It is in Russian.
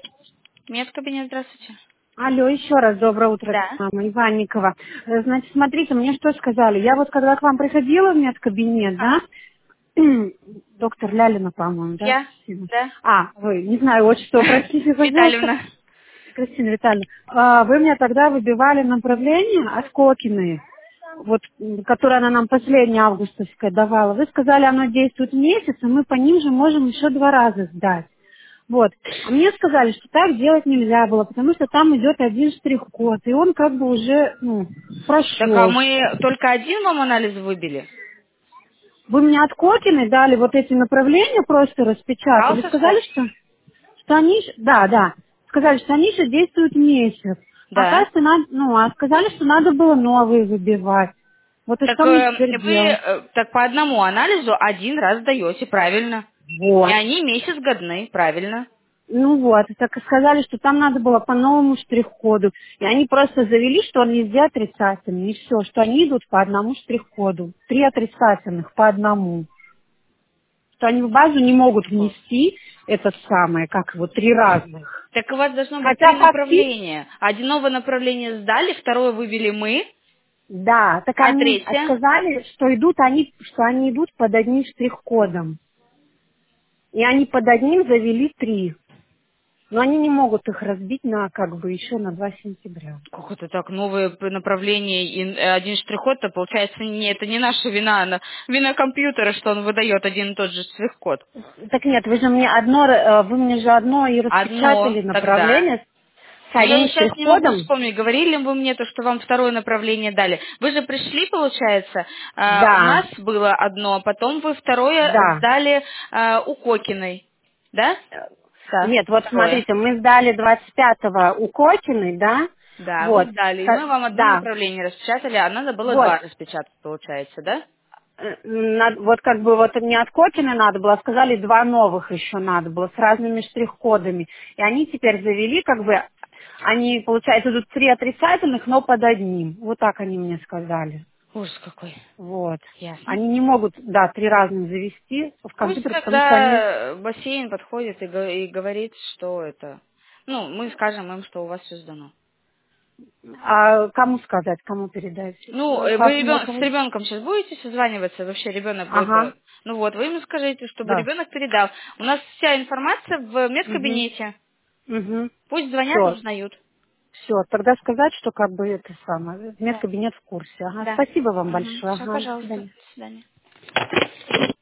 Медкабинет, здравствуйте. Алло, еще раз доброе утро, Да. мама Иванникова. Значит, смотрите, мне что сказали. Я вот когда к вам приходила в медкабинет, да, Ага. доктор Лялина, по-моему, да? Я? Кристина? Да. Вы, не знаю отчество, простите, пожалуйста. Витальевна. Кристина Витальевна, вы мне тогда выбивали направление от Кокиной, вот, которое она нам последнее августовское давала. Вы сказали, оно действует месяц, и мы по ним же можем еще 2 раза сдать. Вот. А мне сказали, что так делать нельзя было, потому что там идет один штрих-код, и он как бы уже, Так а прошел. мы только один вам анализ выбили? Вы мне от Кокиной дали вот эти направления, просто распечатали, сказали, Калсовская? что они, да, сказали, что они еще действуют месяц. Да. Оказывается, сказали, что надо было новые выбивать. Вот и Так что мне теперь вы делать? так по одному анализу один раз даете, правильно? И Вот. они месяц годны, правильно? Ну вот, и так и сказали, что там надо было по новому штрих-коду. И они просто завели, что он везде отрицательный. И все, что они идут по одному штрих-коду. 3 отрицательных по одному. Что они в базу не могут Ого. внести этот самый, как его, 3 разных. Так у вас должно быть Хотя три фактически, направления. Одно направление сдали, второе вывели мы, да, так а они третье? сказали, что они идут под одним штрих-кодом. И они под одним завели 3. Но они не могут их разбить на, как бы, еще на 2 сентября. Как это так? Новое направление и один штрих-код-то, получается, это не наша вина, вина компьютера, что он выдает один и тот же штрих-код. Так нет, вы мне же одно и Одно распечатали тогда. направление с Но я одним вот сейчас не могу штрих-кодом. вспомнить, говорили ли вы мне то, что вам второе направление дали. Вы же пришли, получается, у Да, нас было одно, а потом вы второе да. сдали у Кокиной, да? Да, Нет, вот второе. смотрите, мы сдали 25-го у Кокиной, да? Да, вы Вот, сдали, и мы вам одно да, направление распечатали, а надо было вот. два распечатать, получается, да? Вот как бы вот не от Кокиной надо было, а сказали 2 новых еще надо было с разными штрих-кодами. И они теперь завели, как бы, они, получается, идут 3 отрицательных, но под одним. Вот так они мне сказали. Ужас какой. Вот. Ясно. Они не могут, да, 3 разных завести в Пусть компьютер, потому что они... тогда бассейн подходит и говорит, что это. Ну, мы скажем им, что у вас все сдано. А кому сказать, кому передать? Ну, вы Как мне с кого? ребенком сейчас будете созваниваться? Вообще ребенок будет... Ага, Ну вот, вы ему скажите, чтобы да. ребенок передал. У нас вся информация в Угу, медкабинете. угу. Пусть звонят, Все, узнают. все. Тогда сказать, что как бы это самое, Да. медкабинет в курсе. Ага, Да. спасибо вам Угу. большое. Все, Ага, до пожалуйста. свидания. До свидания.